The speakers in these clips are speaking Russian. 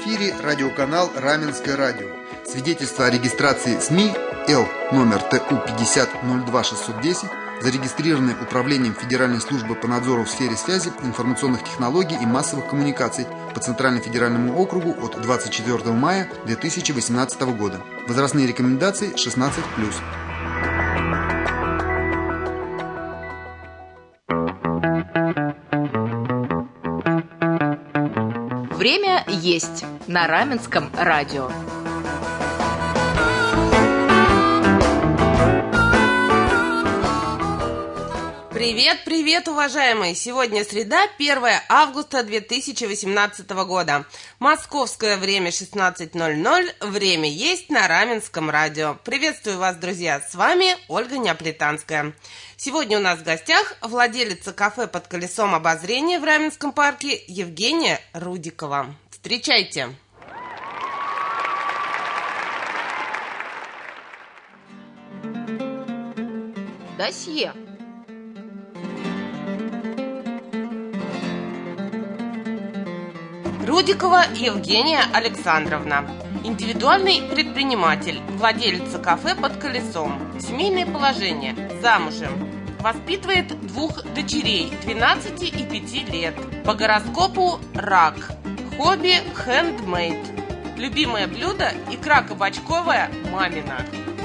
эфире радиоканал «Раменское радио». Свидетельство о регистрации СМИ Л номер ТУ 50-02-610, зарегистрированное Управлением Федеральной службы по надзору в сфере связи, информационных технологий и массовых коммуникаций по Центральному федеральному округу от 24 мая 2018 года. Возрастные рекомендации 16+. Время есть на Раменском радио. Привет, уважаемые! Сегодня среда, 1 августа 2018 года. Московское время 16:00. Время есть на Раменском радио. Приветствую вас, друзья! С вами Ольга Неаполитанская. Сегодня у нас в гостях владелица кафе «Под колесом обозрения» в Раменском парке Евгения Рудикова. Встречайте! Досье. Рудикова Евгения Александровна. Индивидуальный предприниматель, владелица кафе «Под колесом». Семейное положение. Замужем. Воспитывает 2 дочерей 12 и 5 лет. По гороскопу рак. Хобби хендмейд. Любимое блюдо икра кабачковая мамина.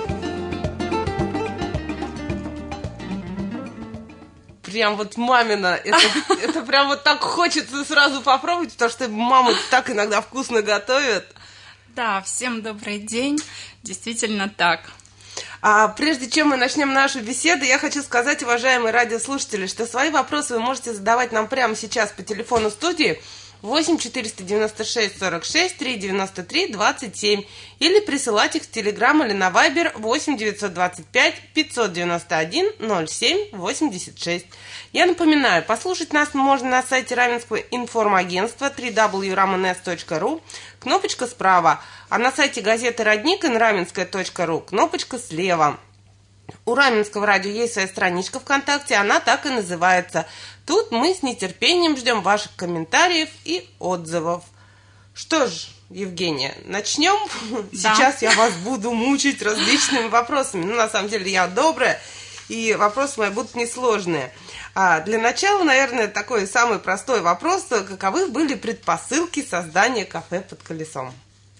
Прям вот мамина, это прям вот так хочется сразу попробовать, потому что мамы так иногда вкусно готовят. Да, всем добрый день, действительно так. А прежде чем мы начнем нашу беседу, я хочу сказать, уважаемые радиослушатели, что свои вопросы вы можете задавать нам прямо сейчас по телефону студии 8 496 46 393 27 или присылать их в Телеграм или на Вайбер 8 925 591 07 86. Я напоминаю, послушать нас можно на сайте Раменского информагентства www.ramenes.ru, кнопочка справа, а на сайте газеты «Родник» nraменская.ру, кнопочка слева. У Раменского радио есть своя страничка ВКонтакте, она так и называется. Тут мы с нетерпением ждем ваших комментариев и отзывов. Что ж, Евгения, начнем? Да. Сейчас я вас буду мучить различными вопросами. Ну, на самом деле, я добрая, и вопросы мои будут несложные. Для начала, наверное, такой самый простой вопрос. Каковы были предпосылки создания кафе «Под колесом»?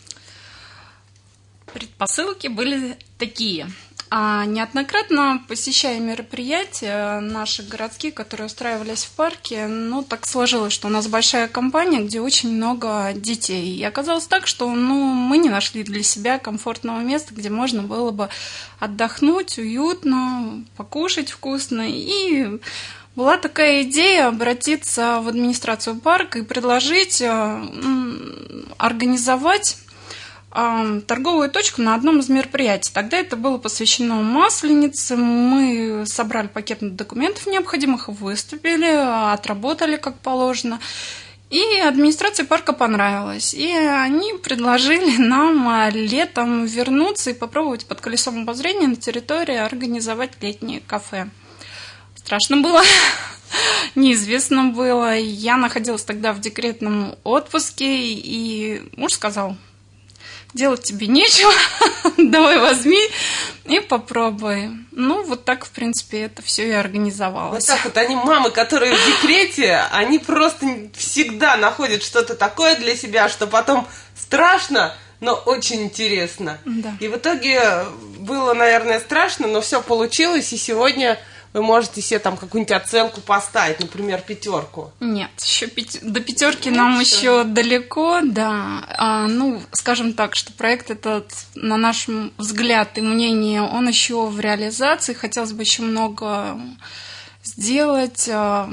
Предпосылки были такие. Неоднократно посещая мероприятия наши городские, которые устраивались в парке, так сложилось, что у нас большая компания, где очень много детей. И оказалось так, что мы не нашли для себя комфортного места, где можно было бы отдохнуть уютно, покушать вкусно. И была такая идея обратиться в администрацию парка и предложить организовать торговую точку на одном из мероприятий. Тогда это было посвящено Масленице. Мы собрали пакет документов необходимых, выступили, отработали как положено. И администрации парка понравилось. И они предложили нам летом вернуться и попробовать под колесом обозрения на территории организовать летнее кафе. Страшно было. Неизвестно было. Я находилась тогда в декретном отпуске, и муж сказал: делать тебе нечего, давай возьми и попробуй. Вот так, в принципе, это все и организовалось. Вот так вот они, мамы, которые в декрете, они просто всегда находят что-то такое для себя, что потом страшно, но очень интересно. Да. И в итоге было, наверное, страшно, но все получилось, и сегодня вы можете себе там какую-нибудь оценку поставить, например, 5. Нет, еще до 5 нам еще далеко, да. Скажем так, что проект этот, на наш взгляд и мнение, он еще в реализации. Хотелось бы еще много сделать,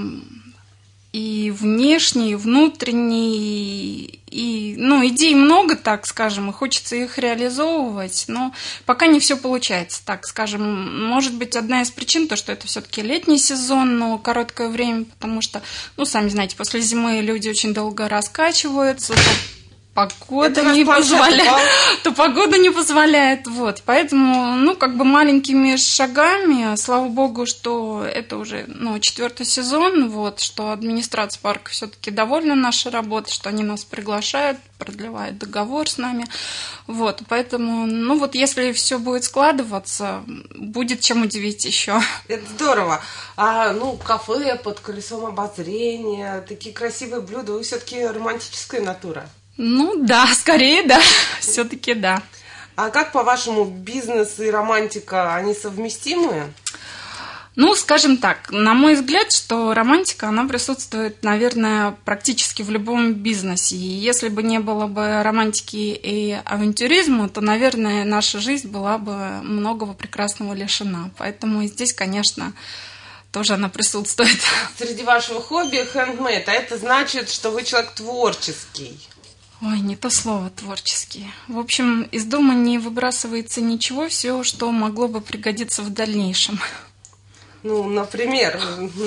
и внешний, и внутренний, и идей много, так скажем, и хочется их реализовывать, но пока не все получается, так скажем. Может быть, одна из причин, то, что это все-таки летний сезон, но короткое время, потому что, сами знаете, после зимы люди очень долго раскачиваются, погода не позволяет, то погода не позволяет, вот, поэтому, маленькими шагами, слава богу, что это уже, 4-й сезон, вот, что администрация парка все-таки довольна нашей работой, что они нас приглашают, продлевают договор с нами, вот, поэтому, если все будет складываться, будет чем удивить еще. Это здорово. Кафе под колесом обозрения, такие красивые блюда, вы все-таки романтическая натура. Да, скорее, да, все-таки да. А как, по-вашему, бизнес и романтика, они совместимы? Скажем так, на мой взгляд, что романтика, она присутствует, наверное, практически в любом бизнесе. И если бы не было бы романтики и авантюризма, то, наверное, наша жизнь была бы многого прекрасного лишена. Поэтому здесь, конечно, тоже она присутствует. Среди вашего хобби хендмейд, а это значит, что вы человек творческий. Ой, не то слово «творческий». В общем, из дома не выбрасывается ничего, все, что могло бы пригодиться в дальнейшем. Например.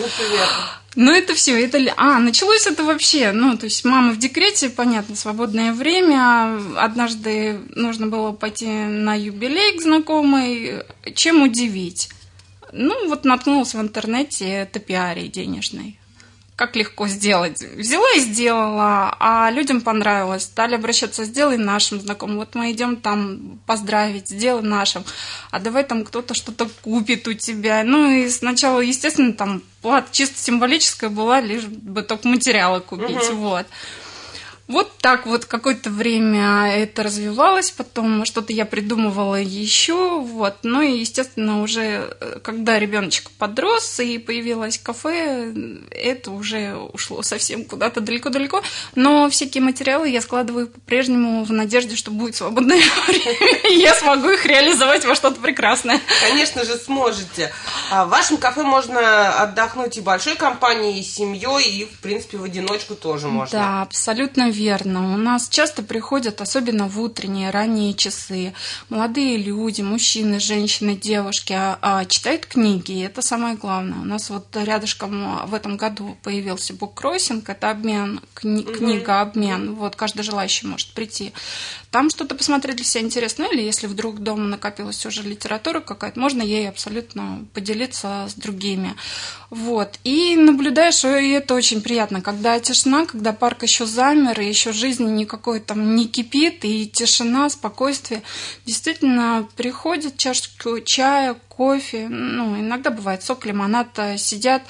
Это все. Началось это вообще. То есть мама в декрете, понятно, свободное время. Однажды нужно было пойти на юбилей к знакомой. Чем удивить? Наткнулась в интернете топиарий денежный. Как легко сделать. Взяла и сделала, а людям понравилось. Стали обращаться: сделай нашим знакомым. Вот мы идем там поздравить, сделай нашим. А давай там кто-то что-то купит у тебя. И сначала, естественно, там плата чисто символическая была, лишь бы только материалы купить. Вот. Вот так вот какое-то время это развивалось, потом что-то я придумывала еще, вот. И, естественно, уже когда ребеночек подрос и появилось кафе, это уже ушло совсем куда-то далеко-далеко. Но всякие материалы я складываю по-прежнему в надежде, что будет свободное время, и я смогу их реализовать во что-то прекрасное. Конечно же, сможете. В вашем кафе можно отдохнуть и большой компанией, и семьей, и, в принципе, в одиночку тоже можно. Да, абсолютно верно. У нас часто приходят, особенно в утренние, ранние часы, молодые люди, мужчины, женщины, девушки, читают книги, и это самое главное. У нас вот рядышком в этом году появился буккроссинг, это обмен, книга-обмен, вот каждый желающий может прийти. Там что-то посмотреть для себя интересно, или если вдруг дома накопилась уже литература какая-то, можно ей абсолютно поделиться с другими. Вот. И наблюдаешь, и это очень приятно, когда тишина, когда парк еще замер, и еще жизни никакой там не кипит, и тишина, спокойствие. Действительно, приходят чашечку чая, кофе, иногда бывает сок, лимонад, сидят,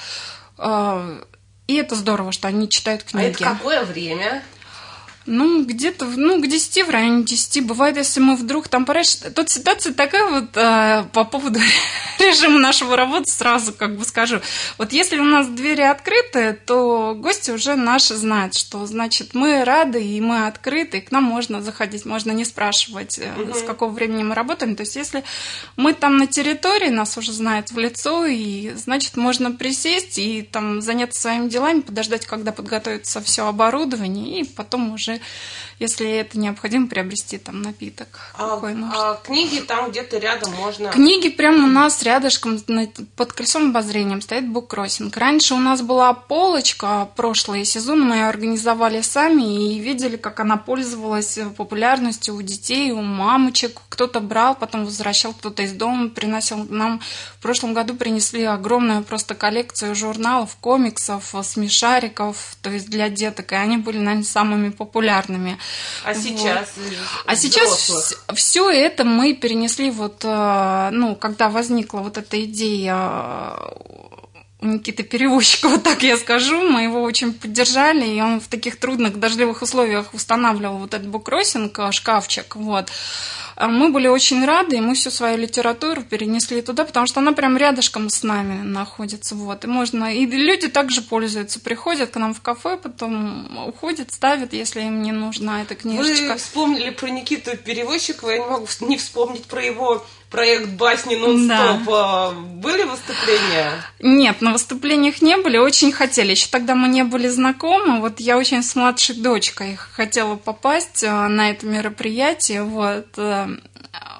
и это здорово, что они читают книги. А это какое время? Где-то, к 10, в районе 10. Бывает, если мы вдруг там Тут ситуация такая вот по поводу режима нашего работы, сразу скажу. Вот если у нас двери открыты, то гости уже наши знают, что, значит, мы рады, и мы открыты, и к нам можно заходить, можно не спрашивать, с какого времени мы работаем. То есть, если мы там на территории, нас уже знают в лицо, и, значит, можно присесть и там заняться своими делами, подождать, когда подготовится все оборудование, и потом уже, если это необходимо, приобрести там напиток. Книги там где-то рядом можно? Книги прямо у нас рядышком под колесом обозрения стоит буккроссинг. Раньше у нас была полочка, прошлый сезон мы ее организовали сами и видели, как она пользовалась популярностью у детей, у мамочек. Кто-то брал, потом возвращал, кто-то из дома приносил. Нам в прошлом году принесли огромную просто коллекцию журналов, комиксов, смешариков, то есть для деток, и они были, наверное, самыми популярными. А сейчас? А сейчас все это мы перенесли когда возникла вот эта идея у Никиты Перевозчикова, так я скажу, мы его очень поддержали, и он в таких трудных, дождливых условиях устанавливал вот этот буккроссинг, шкафчик, вот. Мы были очень рады, и мы всю свою литературу перенесли туда, потому что она прям рядышком с нами находится, вот, и люди также пользуются, приходят к нам в кафе, потом уходят, ставят, если им не нужна эта книжечка. Вы вспомнили про Никиту Перевозчикова, я не могу не вспомнить про его проект «Басни нон-стоп». Да. Были выступления? Нет, на выступлениях не были, очень хотели. Еще тогда мы не были знакомы. Вот я очень с младшей дочкой хотела попасть на это мероприятие. Вот.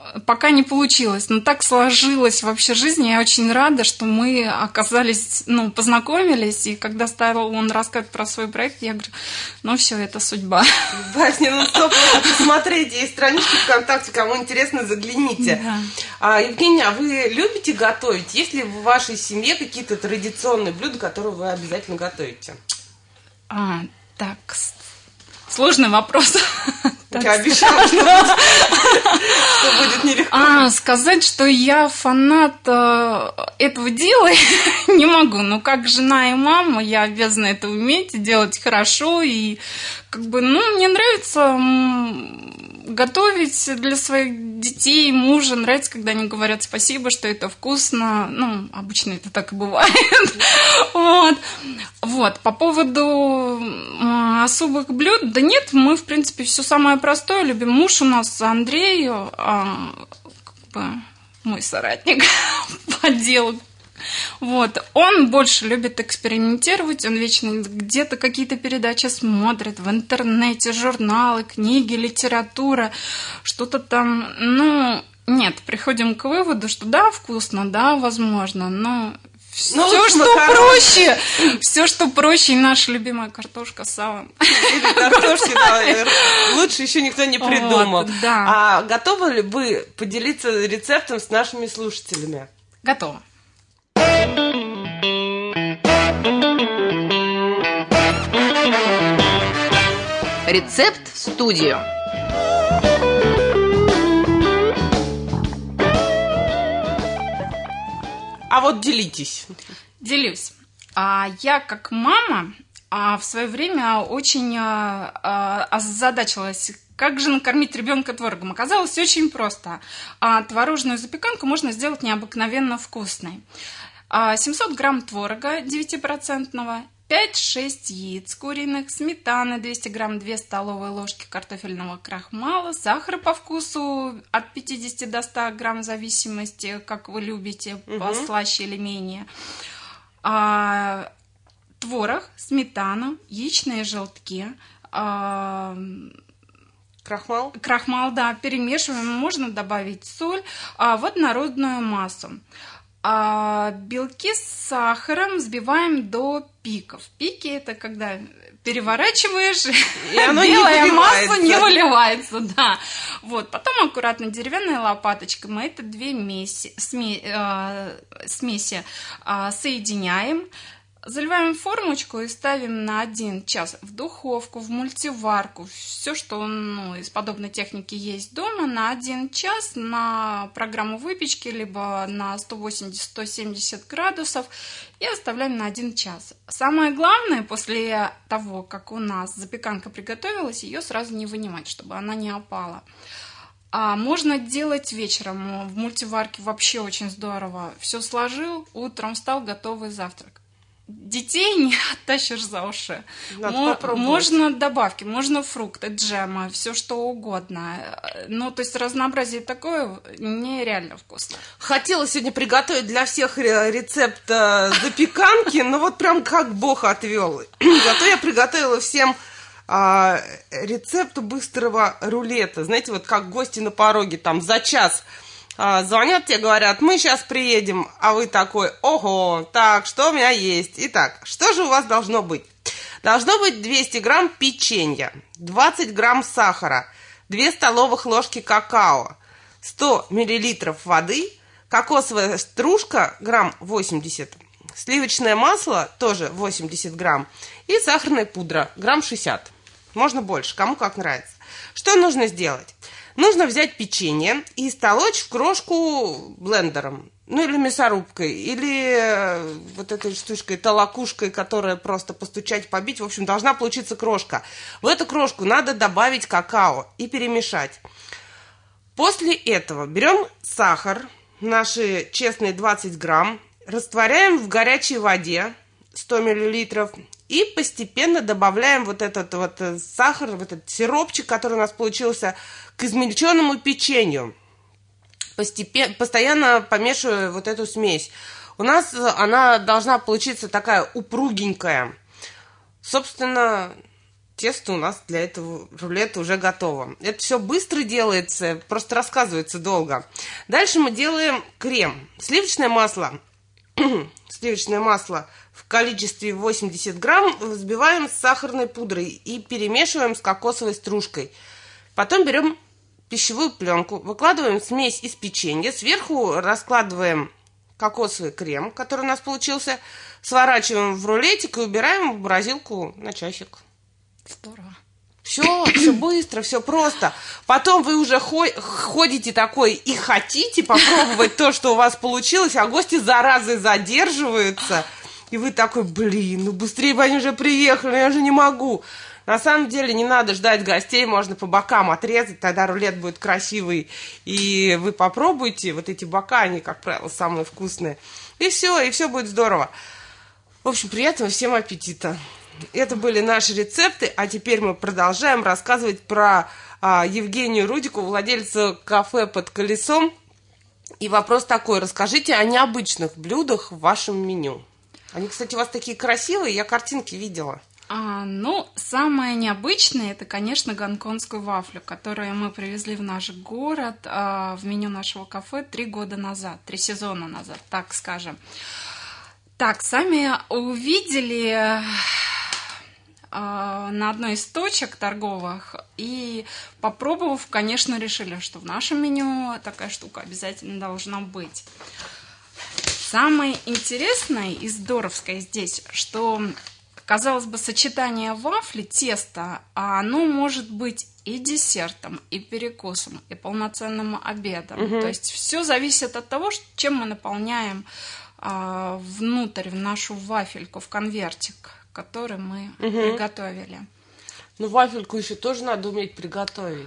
пока не получилось. Но так сложилось вообще жизнь. Я очень рада, что мы оказались, познакомились. И когда стал он рассказывать про свой проект, я говорю, все, это судьба. Васня, стоп, посмотрите, есть странички ВКонтакте, кому интересно, загляните. Да. Евгения, а вы любите готовить? Есть ли в вашей семье какие-то традиционные блюда, которые вы обязательно готовите? Так, сложный вопрос. Я обещала, что будет нелегко. Сказать, что я фанат этого дела, не могу. Но как жена и мама, я обязана это уметь, делать хорошо. И мне нравится готовить для своих детей, мужа. Нравится, когда они говорят спасибо, что это вкусно. Обычно это так и бывает. Вот. По поводу особых блюд, да нет, мы, в принципе, все самое простое любим. Муж у нас Андрей, мой соратник по делу. Вот. Он больше любит экспериментировать, он вечно где-то какие-то передачи смотрит, в интернете, журналы, книги, литература, что-то там. Нет, приходим к выводу, что да, вкусно, да, возможно, но все, что проще, и наша любимая картошка с салом. Или картошки, лучше еще никто не придумал. Вот, да. А готовы ли вы поделиться рецептом с нашими слушателями? Готова. Рецепт в студию. А вот делитесь. Делюсь. Я как мама в свое время очень озадачилась, как же накормить ребенка творогом. Оказалось очень просто. Творожную запеканку можно сделать необыкновенно вкусной. 700 грамм творога 9%, 5-6 яиц куриных, сметаны 200 грамм, 2 столовые ложки картофельного крахмала, сахар по вкусу от 50 до 100 грамм в зависимости, как вы любите, послаще или менее. Творог, сметана, яичные желтки, крахмал? Крахмал, да, перемешиваем, можно добавить соль, в однородную массу. Белки с сахаром взбиваем до пиков. Пики – это когда переворачиваешь, и белая масса не выливается. Да. Вот. Потом аккуратно деревянной лопаточкой мы это две смеси соединяем. Заливаем в формочку и ставим на 1 час в духовку, в мультиварку. Все, что из подобной техники есть дома, на 1 час на программу выпечки, либо на 180-170 градусов, и оставляем на 1 час. Самое главное, после того, как у нас запеканка приготовилась, ее сразу не вынимать, чтобы она не опала. Можно делать вечером. В мультиварке вообще очень здорово. Все сложил, утром встал, готовый завтрак. Детей не оттащишь за уши. Можно добавки, можно фрукты, джемы, все что угодно. То есть разнообразие такое нереально вкусно. Хотела сегодня приготовить для всех рецепт запеканки, но вот прям как Бог отвел. Зато я приготовила всем рецепт быстрого рулета. Знаете, вот как гости на пороге, там за час звонят тебе, говорят, мы сейчас приедем, а вы такой, ого, так, что у меня есть? Итак, что же у вас должно быть? Должно быть 200 грамм печенья, 20 грамм сахара, 2 столовых ложки какао, 100 миллилитров воды, кокосовая стружка, грамм 80, сливочное масло, тоже 80 грамм, и сахарная пудра, грамм 60. Можно больше, кому как нравится. Что нужно сделать? Нужно взять печенье и истолочь в крошку блендером, или мясорубкой, или вот этой штучкой, толокушкой, которая просто постучать, побить. В общем, должна получиться крошка. В эту крошку надо добавить какао и перемешать. После этого берем сахар, наши честные 20 грамм, растворяем в горячей воде 100 миллилитров и постепенно добавляем вот этот вот сахар, вот этот сиропчик, который у нас получился, к измельченному печенью. Постоянно помешиваю вот эту смесь. У нас она должна получиться такая упругенькая. Собственно, тесто у нас для этого рулета уже готово. Это все быстро делается, просто рассказывается долго. Дальше мы делаем крем. Сливочное масло в количестве 80 грамм взбиваем с сахарной пудрой и перемешиваем с кокосовой стружкой. Потом берем пищевую пленку, выкладываем смесь из печенья, сверху раскладываем кокосовый крем, который у нас получился, сворачиваем в рулетик и убираем в морозилку на часик. Здорово. Все быстро, все просто. Потом вы уже ходите такой и хотите попробовать то, что у вас получилось, а гости заразы задерживаются. И вы такой, ну быстрее бы они уже приехали, я же не могу. На самом деле не надо ждать гостей, можно по бокам отрезать, тогда рулет будет красивый. И вы попробуйте, вот эти бока, они, как правило, самые вкусные. И все будет здорово. В общем, приятного всем аппетита. Это были наши рецепты, а теперь мы продолжаем рассказывать про Евгению Рудику, владельцу кафе «Под колесом». И вопрос такой, расскажите о необычных блюдах в вашем меню. Они, кстати, у вас такие красивые, я картинки видела. Самое необычное, это, конечно, гонконгскую вафлю, которую мы привезли в наш город, в меню нашего кафе 3 сезона назад, так скажем. Так, сами увидели на одной из точек торговых и, попробовав, конечно, решили, что в нашем меню такая штука обязательно должна быть. Самое интересное и здоровское здесь, что, казалось бы, сочетание вафли, теста, оно может быть и десертом, и перекусом, и полноценным обедом. То есть все зависит от того, чем мы наполняем внутрь, в нашу вафельку, в конвертик, который мы приготовили. Вафельку еще тоже надо уметь приготовить.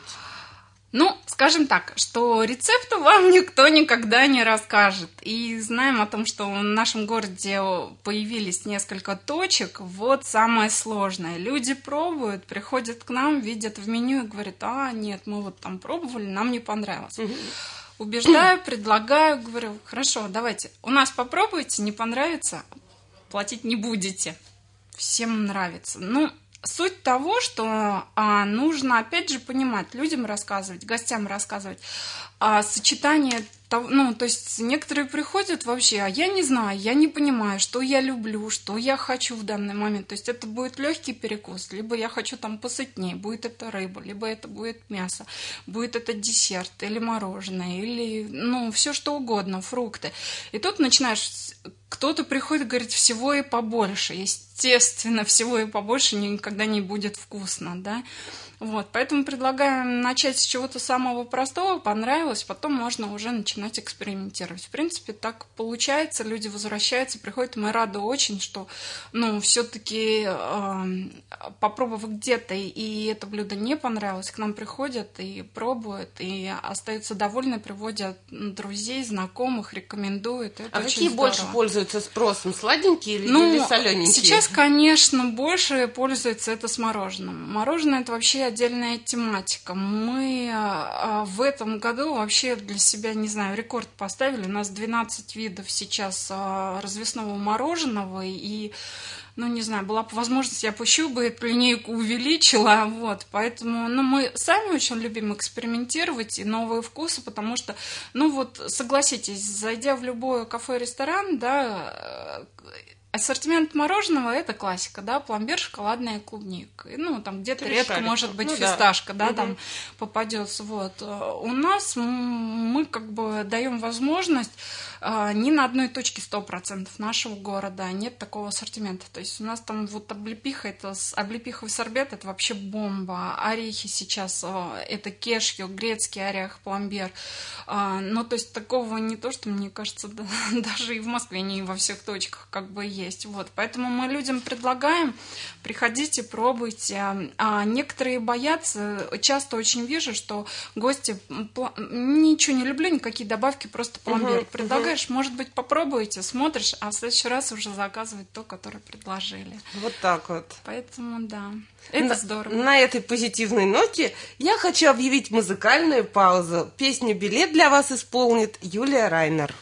Скажем так, что рецепта вам никто никогда не расскажет. И знаем о том, что в нашем городе появились несколько точек. Вот самое сложное. Люди пробуют, приходят к нам, видят в меню и говорят, нет, мы вот там пробовали, нам не понравилось. Убеждаю, предлагаю, говорю, хорошо, давайте, у нас попробуйте, не понравится, платить не будете. Всем нравится. Суть того, что нужно, опять же, понимать, людям рассказывать, гостям рассказывать, сочетание, то есть некоторые приходят вообще, я не знаю, я не понимаю, что я люблю, что я хочу в данный момент. То есть это будет легкий перекус, либо я хочу там посытнее, будет это рыба, либо это будет мясо, будет это десерт или мороженое, или, все что угодно, фрукты. И тут начинаешь, кто-то приходит, говорит, всего и побольше. Естественно, всего и побольше никогда не будет вкусно, да. Поэтому предлагаем начать с чего-то самого простого, понравилось, потом можно уже начинать экспериментировать. В принципе, так получается, люди возвращаются, приходят, мы рады очень, что, все-таки попробовав где-то, и это блюдо не понравилось, к нам приходят и пробуют, и остаются довольны, приводят друзей, знакомых, рекомендуют. Это очень какие здорово. больше пользуются спросом, сладенькие или солененькие? Сейчас, конечно, больше пользуется это с мороженым. Мороженое – это вообще отдельная тематика. Мы в этом году вообще для себя, не знаю, рекорд поставили. У нас 12 видов сейчас развесного мороженого. И, не знаю, была бы возможность, я пущу бы эту линейку увеличила. Поэтому, мы сами очень любим экспериментировать и новые вкусы, потому что, согласитесь, зайдя в любое кафе-ресторан, да, ассортимент мороженого – это классика, да, пломбир, шоколадная клубника. Там где-то редко, может быть, фисташка, да, там попадется. У нас мы даем возможность ни на одной точке 100% нашего города нет такого ассортимента. То есть у нас там облепиха, облепиховый сорбет – это вообще бомба. Орехи сейчас – это кешью, грецкий орех, пломбир. То есть такого не то, что, мне кажется, даже и в Москве не во всех точках есть. Поэтому мы людям предлагаем, приходите, пробуйте. Некоторые боятся, часто очень вижу, что гости, ничего не люблю, никакие добавки, просто пломбир. Предлагаешь, может быть, попробуйте, смотришь, а в следующий раз уже заказывать то, которое предложили. Вот так вот. Поэтому, да, это здорово. На этой позитивной ноте я хочу объявить музыкальную паузу. Песню «Билет» для вас исполнит Юлия Райнер.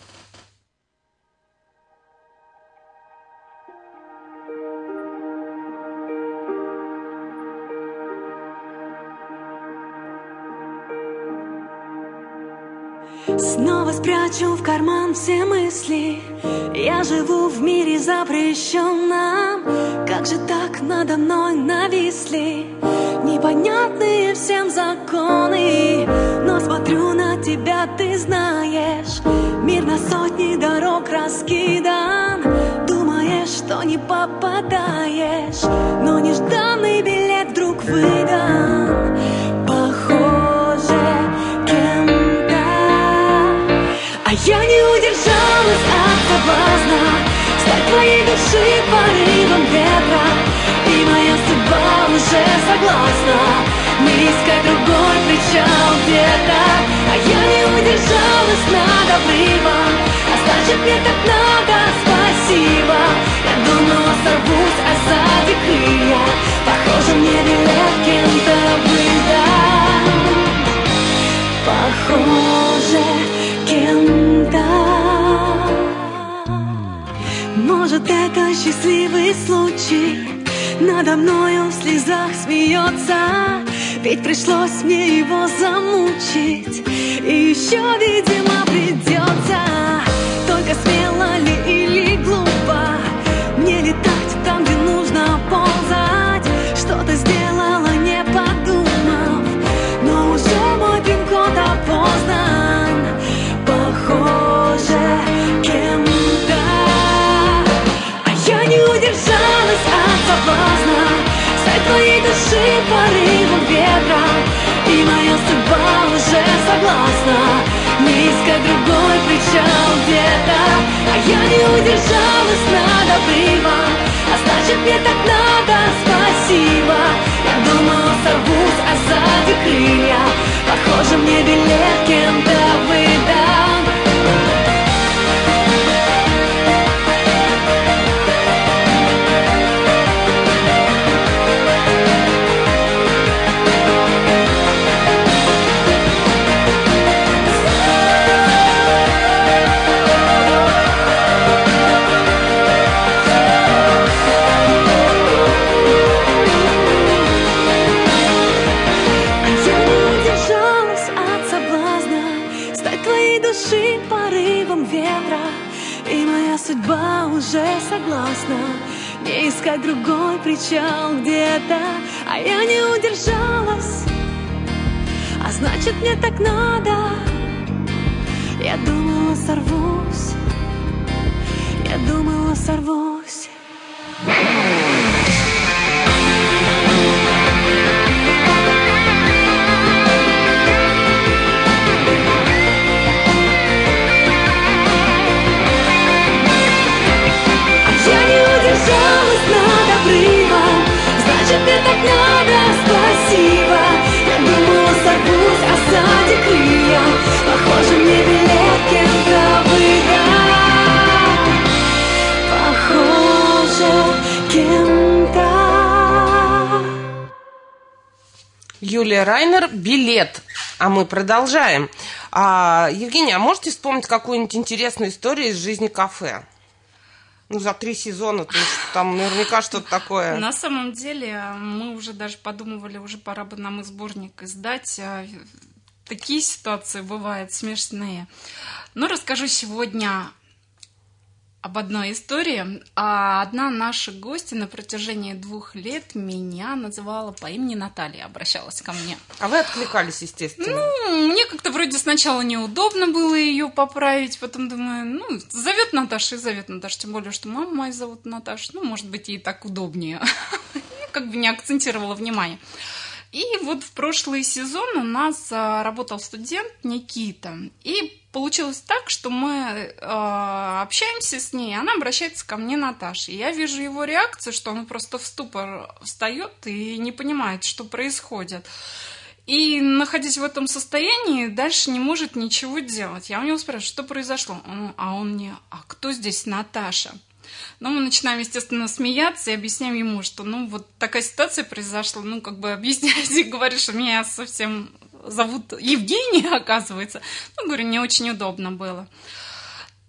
Снова спрячу в карман все мысли. Я живу в мире запрещенном. Как же так надо мной нависли непонятные всем законы? Но смотрю на тебя, ты знаешь, мир на сотни дорог раскидан. Думаешь, что не попадаешь, но нежданный билет вдруг выдан. Похоже, кем-то. А я не удержалась от соблазна стать твоей души порывом ветра. И моя судьба уже согласна не искать другой причал где-то. А я не удержалась над обрывом, а значит мне так надо, спасибо. Я думала, сорвусь, а сзади крылья. Похоже, мне билет кем-то выдан. Похоже, кем-то. Может, это счастливый случай, надо мною в слезах смеется. Ведь пришлось мне его замучить, и еще, видимо, придется. Только смело ли или глупо мне летать там, где нужно ползать? Что-то сделала, не подумав, но уже мой пин-код опознан. Похоже, кем-то. А я не удержалась от соблазна стать твоей души порывом ветра. И моя судьба уже согласна не искать другой причал где-то. А я не удержалась над обрывом, а значит мне так надо, спасибо. Я думала, сорвусь, а сзади крылья. Похоже, мне билет кем-то выдан. Судьба уже согласна не искать другой причал где-то. А я не удержалась, а значит мне так надо. Я думала, сорвусь, я думала, сорвусь. Значит, мне так надо, спасибо. Я думала, сорвусь, а сзади крылья. Похоже, мне билет кем-то выдан. Похоже, кем-то. Юлия Райнер, «Билет». А мы продолжаем. Евгения, а можете вспомнить какую-нибудь интересную историю из жизни кафе? Ну, за 3 сезона, то есть там наверняка что-то такое. На самом деле, мы уже даже подумывали, уже пора бы нам и сборник издать. Такие ситуации бывают смешные. Но расскажу сегодня об одной истории. Одна наша гостья на протяжении 2 лет меня называла по имени Наталья, обращалась ко мне. А вы откликались, естественно? Ну, мне как-то вроде сначала неудобно было ее поправить, потом думаю, зовет Наташа и зовет Наташа, тем более, что мама моя зовут Наташа, может быть, ей так удобнее. Как бы не акцентировала внимание. И вот в прошлый сезон у нас работал студент Никита. И получилось так, что мы общаемся с ней, она обращается ко мне, Наташа. И я вижу его реакцию, что он просто в ступор встает и не понимает, что происходит. И, находясь в этом состоянии, дальше не может ничего делать. Я у него спрашиваю, что произошло? Он мне, кто здесь Наташа? Но мы начинаем, естественно, смеяться и объясняем ему, что, вот такая ситуация произошла, объяснять и говорю, что меня совсем зовут Евгения, оказывается. Говорю, не очень удобно было.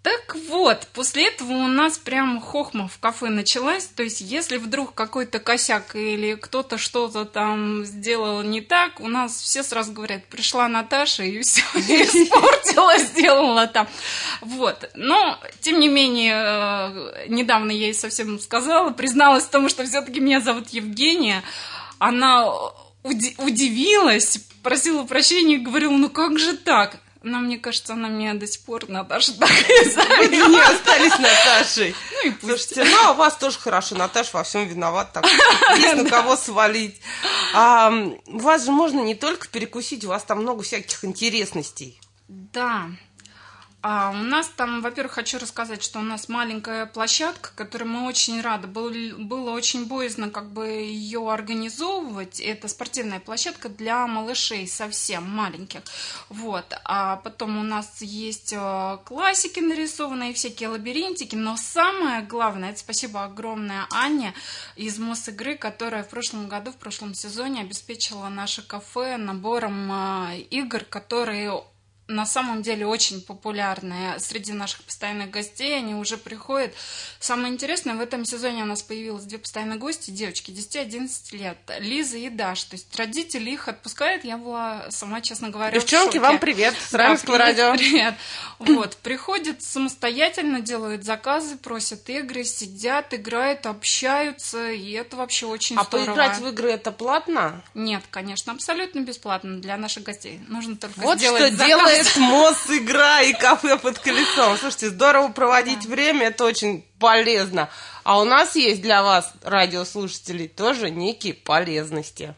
Так вот, после этого у нас прям хохма в кафе началась. То есть, если вдруг какой-то косяк или кто-то что-то там сделал не так, у нас все сразу говорят: пришла Наташа и все испортила, сделала там. Вот. Но, тем не менее, недавно я ей совсем сказала, призналась в том, что все-таки меня зовут Евгения. Она удивилась, просила прощения и говорила: ну как же так? Но мне кажется, она меня до сих пор Наташа так и зовет. Вы не остались Наташей. Ну и пусть. Слушайте, ну а у вас тоже хорошо. Наташа во всем виновата. Есть на кого свалить. У вас же можно не только перекусить, у вас там много всяких интересностей. Да. У нас там, во-первых, хочу рассказать, что у нас маленькая площадка, которой мы очень рады. Было очень боязно как бы ее организовывать. Это спортивная площадка для малышей совсем маленьких. Вот. А потом у нас есть классики нарисованные, всякие лабиринтики. Но самое главное, это спасибо огромное Анне из Мосигры, которая в прошлом сезоне обеспечила наше кафе набором игр, которые на самом деле очень популярные среди наших постоянных гостей. Они уже приходят. Самое интересное, в этом сезоне у нас появилось 2 постоянные гости, девочки 10-11 лет, Лиза и Даша. То есть родители их отпускают. Я была сама, честно говоря, девчонки, вам привет с Раменского радио. Привет. Вот, приходят самостоятельно, делают заказы, просят игры, сидят, играют, общаются, и это вообще очень здорово. А поиграть в игры это платно? Нет, конечно, абсолютно бесплатно для наших гостей. Нужно только вот сделать что заказ. Делает Мосигра и кафе под колесом. Слушайте, здорово проводить время, это очень полезно. А у нас есть для вас, радиослушателей, тоже некие полезности.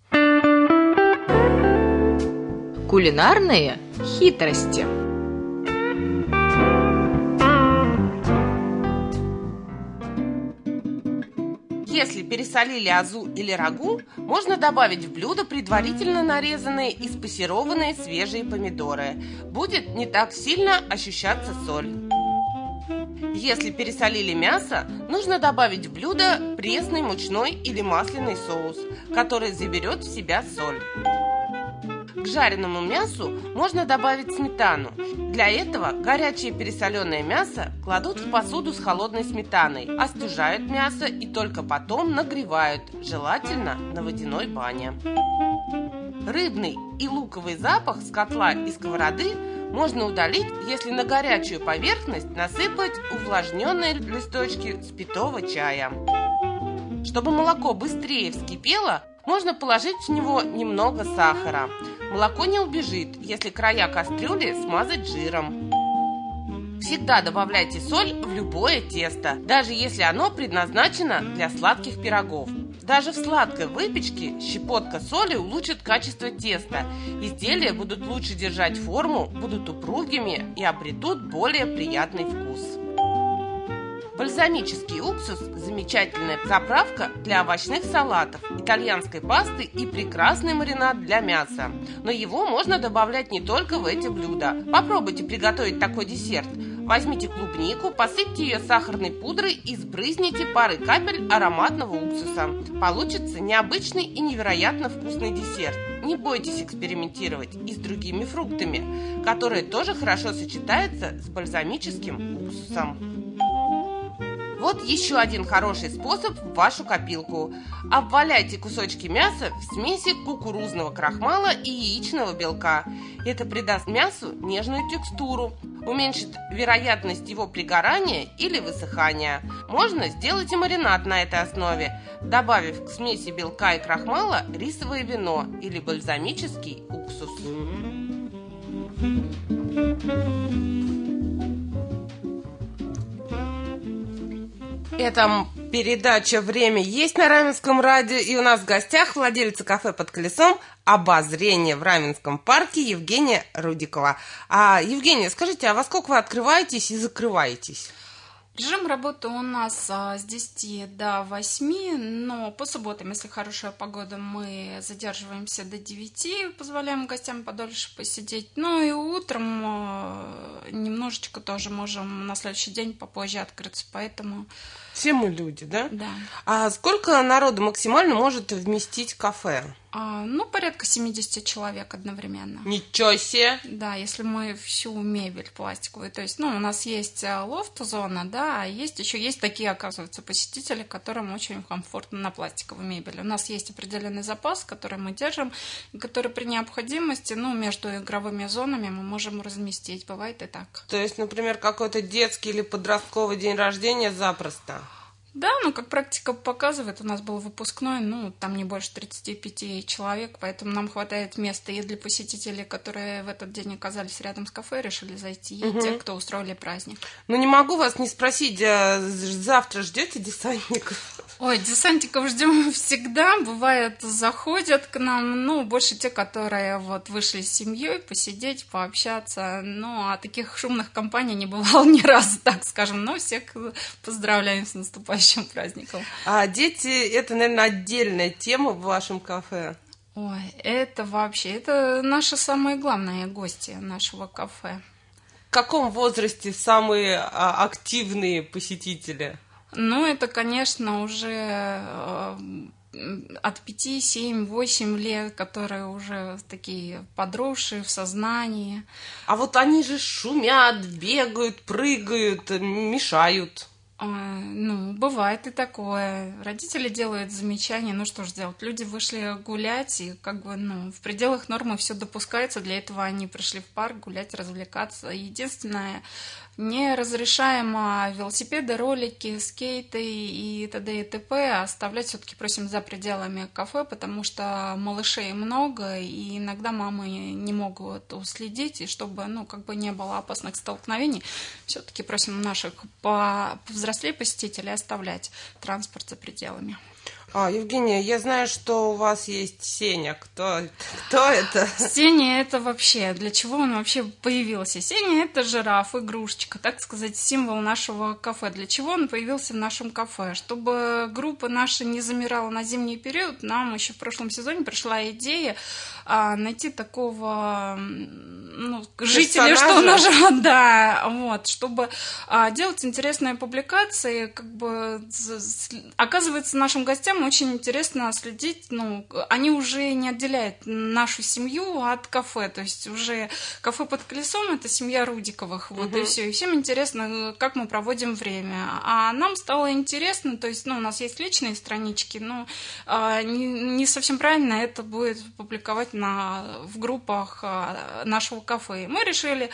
Кулинарные хитрости. Если пересолили азу или рагу, можно добавить в блюдо предварительно нарезанные и спассерованные свежие помидоры. Будет не так сильно ощущаться соль. Если пересолили мясо, нужно добавить в блюдо пресный мучной или масляный соус, который заберет в себя соль. К жареному мясу можно добавить сметану. Для этого горячее пересоленное мясо кладут в посуду с холодной сметаной, остужают мясо и только потом нагревают, желательно на водяной бане. Рыбный и луковый запах с котла и сковороды можно удалить, если на горячую поверхность насыпать увлажненные листочки спитого чая. Чтобы молоко быстрее вскипело, можно положить в него немного сахара. Молоко не убежит, если края кастрюли смазать жиром. Всегда добавляйте соль в любое тесто, даже если оно предназначено для сладких пирогов. Даже в сладкой выпечке щепотка соли улучшит качество теста. Изделия будут лучше держать форму, будут упругими и обретут более приятный вкус. Бальзамический уксус – замечательная заправка для овощных салатов, итальянской пасты и прекрасный маринад для мяса. Но его можно добавлять не только в эти блюда. Попробуйте приготовить такой десерт. Возьмите клубнику, посыпьте ее сахарной пудрой и сбрызните парой капель ароматного уксуса. Получится необычный и невероятно вкусный десерт. Не бойтесь экспериментировать и с другими фруктами, которые тоже хорошо сочетаются с бальзамическим уксусом. Вот еще один хороший способ в вашу копилку. Обваляйте кусочки мяса в смеси кукурузного крахмала и яичного белка. Это придаст мясу нежную текстуру, уменьшит вероятность его пригорания или высыхания. Можно сделать и маринад на этой основе, добавив к смеси белка и крахмала рисовое вино или бальзамический уксус. Это передача «Время есть» на Раменском радио, и у нас в гостях владелица кафе «Под колесом», обозрение в Раменском парке, Евгения Рудикова. Евгения, скажите, а во сколько вы открываетесь и закрываетесь? Режим работы у нас с 10 до 8, но по субботам, если хорошая погода, мы задерживаемся до 9, позволяем гостям подольше посидеть. Ну и утром немножечко тоже можем на следующий день попозже открыться, поэтому Все мы люди, да? Да. А сколько народу максимально может вместить кафе? Порядка 70 человек одновременно. Ничего себе! Да, если мы всю мебель пластиковую, то есть, у нас есть лофт-зона, да, а есть такие, оказывается, посетители, которым очень комфортно на пластиковой мебели. У нас есть определенный запас, который мы держим, который при необходимости, между игровыми зонами мы можем разместить. Бывает и так. То есть, например, какой-то детский или подростковый день рождения запросто? Да, как практика показывает, у нас был выпускной, там не больше 35 человек, поэтому нам хватает места и для посетителей, которые в этот день оказались рядом с кафе, решили зайти, и тех, кто устроили праздник. Не могу вас не спросить, завтра ждете десантников? Ой, десантников ждем всегда, бывает, заходят к нам, больше те, которые вышли с семьей посидеть, пообщаться, а таких шумных компаний не бывало ни разу, так скажем, но всех поздравляем с наступающим праздником. А дети, это, наверное, отдельная тема в вашем кафе. Ой, это наши самые главные гости нашего кафе. В каком возрасте самые активные посетители? Это, конечно, уже от 5, 7, 8 лет, которые уже такие подросшие в сознании. А они же шумят, бегают, прыгают, мешают. Бывает и такое. Родители делают замечания, что же делать? Люди вышли гулять, и в пределах нормы все допускается. Для этого они пришли в парк гулять, развлекаться. Единственное, не разрешаемо велосипеды, ролики, скейты и т.д. и т.п. оставлять все-таки просим за пределами кафе, потому что малышей много, и иногда мамы не могут уследить, и чтобы, не было опасных столкновений, все-таки просим наших повзрослее посетителей оставлять транспорт за пределами. Евгения, я знаю, что у вас есть Сеня. Кто это? Сеня — это вообще, для чего он вообще появился? Сеня — это жираф, игрушечка, так сказать, символ нашего кафе. Для чего он появился в нашем кафе? Чтобы группа наша не замирала на зимний период, нам еще в прошлом сезоне пришла идея найти такого жителя, что он нажал, да, чтобы делать интересные публикации, оказывается, нашим гостям очень интересно следить, они уже не отделяют нашу семью от кафе, то есть уже кафе «Под колесом» — это семья Рудиковых, и все, и всем интересно, как мы проводим время, а нам стало интересно, то есть, у нас есть личные странички, но не совсем правильно это будет публиковать в группах нашего кафе. Мы решили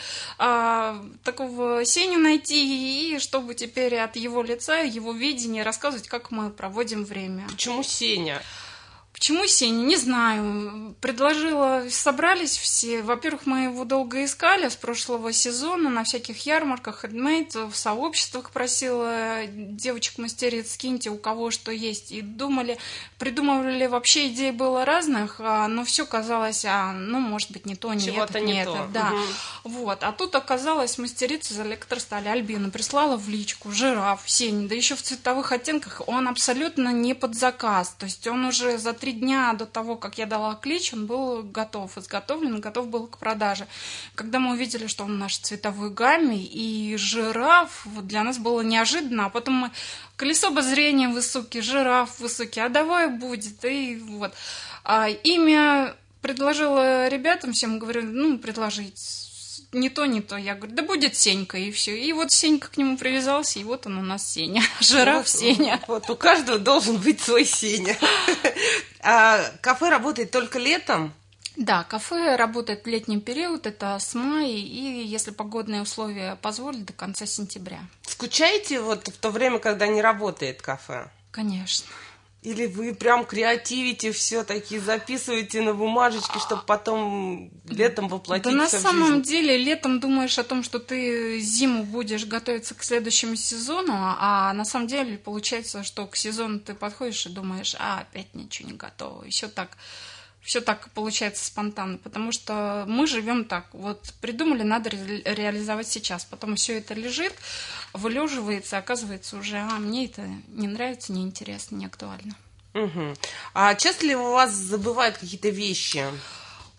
такого Сеню найти, и чтобы теперь от его лица, его видения рассказывать, как мы проводим время. Почему Сеня? Почему Сеня? Не знаю. Собрались все. Во-первых, мы его долго искали с прошлого сезона на всяких ярмарках, хендмейд, в сообществах просила девочек-мастериц, скиньте у кого что есть. И придумывали вообще идей было разных, но все казалось, может быть, не то, не чего-то это, не это. Да. А тут оказалось, мастерица из электростали Альбина прислала в личку жираф, Сеня, да еще в цветовых оттенках. Он абсолютно не под заказ. То есть он уже за 3 дня до того, как я дала клич, он был изготовлен, готов был к продаже. Когда мы увидели, что он в нашей цветовой гамме, и жираф, для нас было неожиданно, а потом мы колесо обозрения высокий, жираф высокий, давай будет, и имя предложила ребятам всем, говорю, предложить не то. Я говорю, да будет Сенька, и все. И Сенька к нему привязался, и он у нас Сеня. Жираф Сеня. У каждого должен быть свой Сеня. А кафе работает только летом? Да, кафе работает в летний период, это с мая, и, если погодные условия позволят, до конца сентября. Скучаете в то время, когда не работает кафе? Конечно. Или вы прям креативите все-таки, записываете на бумажечке, чтобы потом летом воплотить всё в жизнь? Да на самом деле летом думаешь о том, что ты зиму будешь готовиться к следующему сезону, а на самом деле получается, что к сезону ты подходишь и думаешь, опять ничего не готово. Все так получается спонтанно, потому что мы живем так. Придумали, надо реализовать сейчас. Потом все это лежит, вылеживается, оказывается уже, мне это не нравится, неинтересно, не актуально. А часто ли у вас забывают какие-то вещи?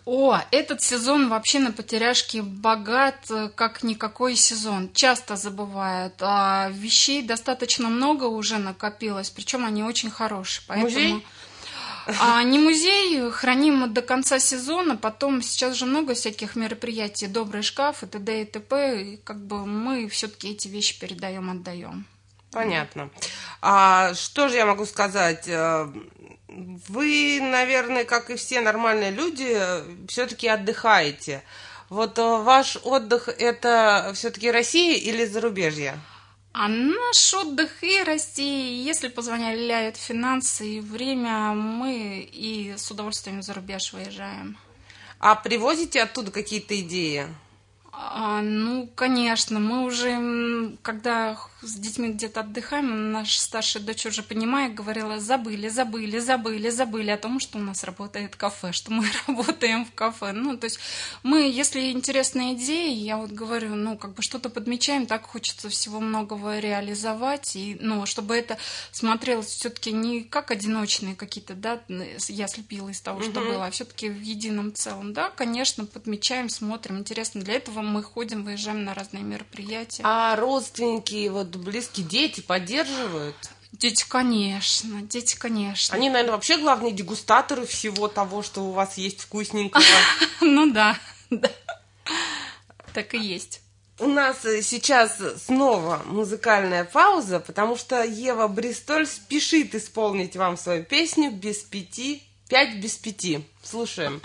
Этот сезон вообще на Потеряшке богат, как никакой сезон. Часто забывают. А вещей достаточно много уже накопилось, причем они очень хорошие. Поэтому... Музей? Не музей, храним до конца сезона, потом сейчас же много всяких мероприятий, добрый шкаф и т.д. и т.п. И как бы мы все-таки эти вещи передаем, отдаем. Понятно. Что же я могу сказать? Вы, наверное, как и все нормальные люди, все-таки отдыхаете. Вот ваш отдых – это все-таки Россия или зарубежье? А наш отдых и Россия, если позволяют финансы и время, мы и с удовольствием за рубеж выезжаем. А привозите оттуда какие-то идеи? Конечно, мы уже, когда с детьми где-то отдыхаем, наша старшая дочь уже понимает, говорила, забыли о том, что у нас работает кафе, что мы работаем в кафе. То есть мы, если интересные идеи, я вот говорю, что-то подмечаем, так хочется всего многого реализовать, и, чтобы это смотрелось все-таки не как одиночные какие-то, я слепила из того, что было, а все-таки в едином целом. Да, конечно, подмечаем, смотрим, интересно. Для этого мы ходим, выезжаем на разные мероприятия. А родственники, близкие дети поддерживают? Дети, конечно. Они, наверное, вообще главные дегустаторы всего того, что у вас есть вкусненького. Да. Так и есть. У нас сейчас снова музыкальная пауза, потому что Ева Бристоль спешит исполнить вам свою песню «5 без 5». Слушаем.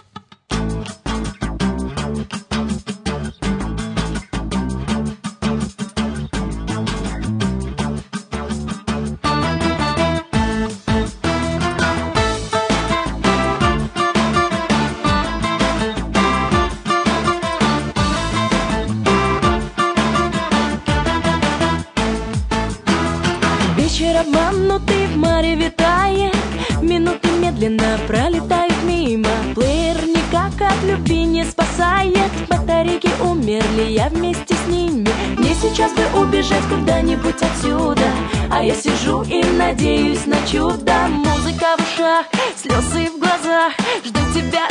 Вечер обманутый в море витает, минуты медленно пролетают мимо. Плеер никак от любви не спасает, батарейки умерли, я вместе с ними. Мне сейчас бы убежать куда-нибудь отсюда, а я сижу и надеюсь на чудо. Музыка в ушах, слезы в глазах, жду тебя,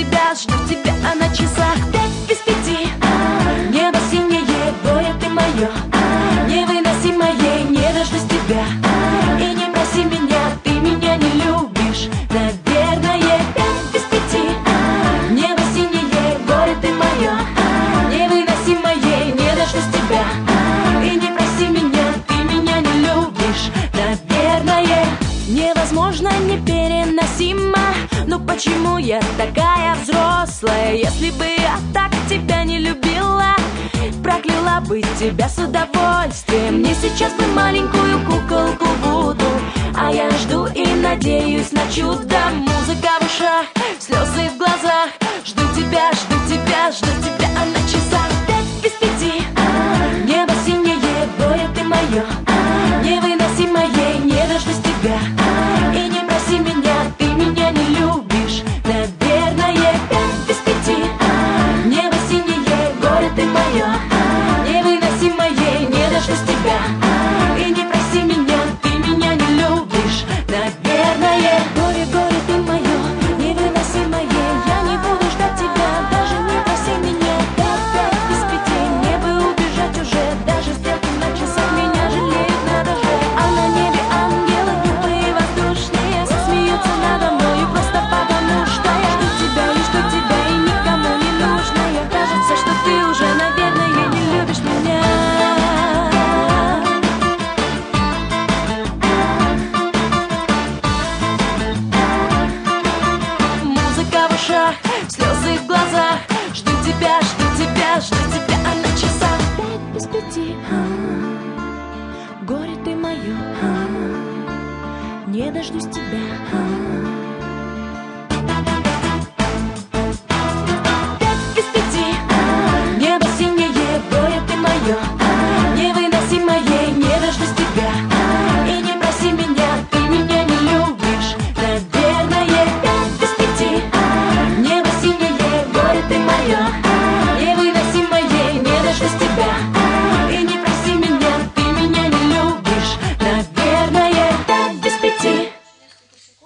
а на часах 5 без 5. Небо синее, горе ты мое, невыносимое, не дождусь тебя. И не проси меня, ты меня не любишь, наверное, 5 без 5. Небо синее, горе ты мое, невыносимое, не дождусь тебя. И не проси меня, ты меня не любишь, наверное. Невозможно, непереносимо, почему я такая взрослая? Если бы я так тебя не любила, прокляла бы тебя с удовольствием. Мне сейчас бы маленькую куколку Вуду, а я жду и надеюсь на чудо. Музыка в ушах, слезы в глазах, жду тебя, а на часах 5 без 5. Небо синее, горе ты мое, невыносимое, не дождусь тебя. И не проси меня, ты меня не любишь, наверное, 5 без 5. Небо синее, горе ты мое, невыносимое, не дождусь тебя. И не проси меня, ты меня не любишь, наверное. Горе, горе ты мое, невыносимое, я не буду ждать тебя, даже не проси меня. 5 без 5, мне бы убежать уже, даже стрелки на часах меня жалеют надо же. А на небе ангелы глупые воздушные смеются надо мною просто потому, что я жду тебя и никому не нужная. Кажется, что ты уже, наверное, не любишь меня. Музыка в ушах, слезы в глазах, жду тебя, а на часах 5 без 5. Горе ты мое, не дождусь тебя. 5 без 5. Небо синее, горе ты мое, невыносимое, не дождусь тебя. И не проси меня, ты меня не любишь, наверное, 5 без 5. Небо синее, горе ты мое, невыносимое, не дождусь тебя. И не проси меня, ты меня не любишь, наверное, 5 без 5.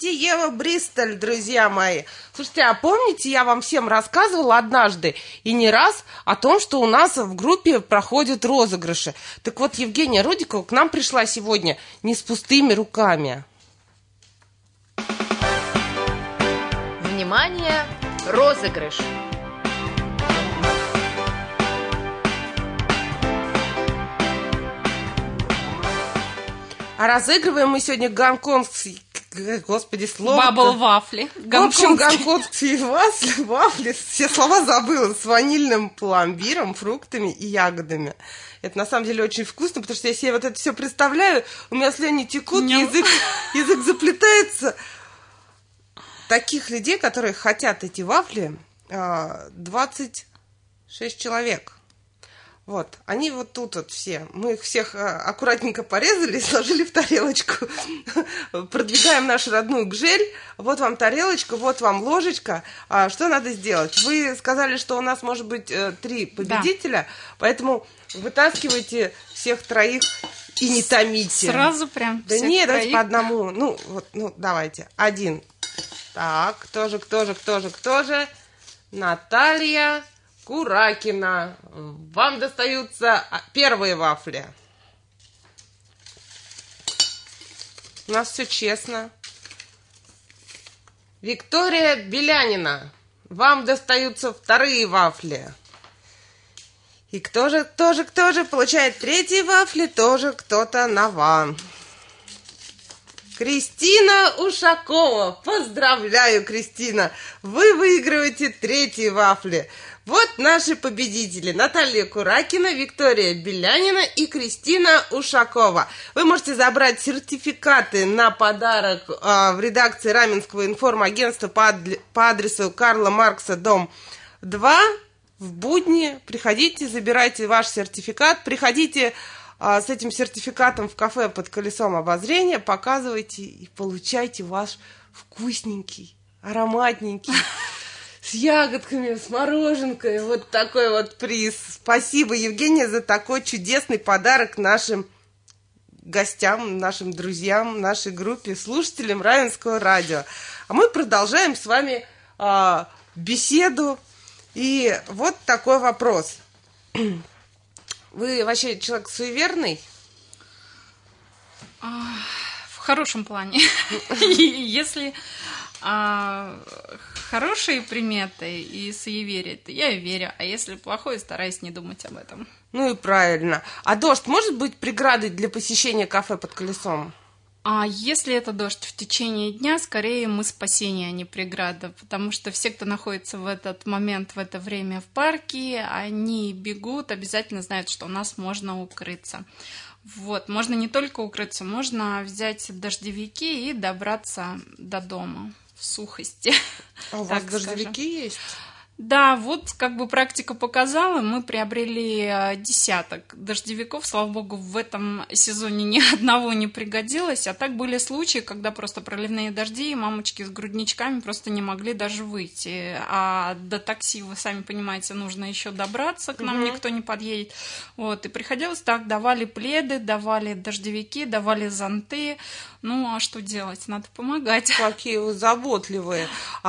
Здравствуйте, Ева Бристоль, друзья мои. Слушайте, а помните, я вам всем рассказывала однажды, и не раз, о том, что у нас в группе проходят розыгрыши. Так вот, Евгения Рудикова к нам пришла сегодня не с пустыми руками. Внимание, розыгрыш! А разыгрываем мы сегодня гонконгский, господи, слово. Бабл-вафли. В общем, гонконгские вафли, все слова забыла, с ванильным пломбиром, фруктами и ягодами. Это на самом деле очень вкусно, потому что я себе вот это все представляю, у меня слюни текут, язык заплетается. Таких людей, которые хотят эти вафли, 26 человек. Вот, они вот тут вот все. Мы их всех аккуратненько порезали и сложили в тарелочку. Продвигаем нашу родную гжель. Вот вам тарелочка, вот вам ложечка. Что надо сделать? Вы сказали, что у нас может быть 3 победителя, да. Поэтому вытаскивайте всех троих и не томите. Сразу прям да нет, давайте по одному. Ну, давайте. Один. Так, кто же? Наталья Куракина. Вам достаются первые вафли. У нас все честно. Виктория Белянина. Вам достаются вторые вафли. И кто же получает третьи вафли? Тоже кто-то нова. Кристина Ушакова. Поздравляю, Кристина. Вы выигрываете третьи вафли. Вот наши победители. Наталья Куракина, Виктория Белянина и Кристина Ушакова. Вы можете забрать сертификаты на подарок в редакции Раменского информагентства по адресу Карла Маркса, дом 2 в будни. Приходите, забирайте ваш сертификат. Приходите с этим сертификатом в кафе под колесом обозрения, показывайте и получайте ваш вкусненький, ароматненький, с ягодками, с мороженкой. Вот такой вот приз. Спасибо, Евгения, за такой чудесный подарок нашим гостям, нашим друзьям, нашей группе, слушателям Раменского радио. А мы продолжаем с вами беседу. И вот такой вопрос. Вы вообще человек суеверный? В хорошем плане. Если хорошие приметы и суеверие, то я и верю. А если плохое, стараюсь не думать об этом. Ну и правильно. А дождь может быть преградой для посещения кафе под колесом? А если это дождь в течение дня, скорее мы спасение, а не преграда, потому что все, кто находится в этот момент, в это время в парке, они бегут, обязательно знают, что у нас можно укрыться. Вот, можно не только укрыться, можно взять дождевики и добраться до дома в сухости. А у вас дождевики есть? Да, вот как бы практика показала, мы приобрели 10 дождевиков, слава богу, в этом сезоне ни одного не пригодилось, а так были случаи, когда просто проливные дожди, и мамочки с грудничками просто не могли даже выйти, а до такси, вы сами понимаете, нужно еще добраться, к нам никто не подъедет, вот, и приходилось так, давали пледы, давали дождевики, давали зонты, ну, а что делать, надо помогать. Какие вы заботливые.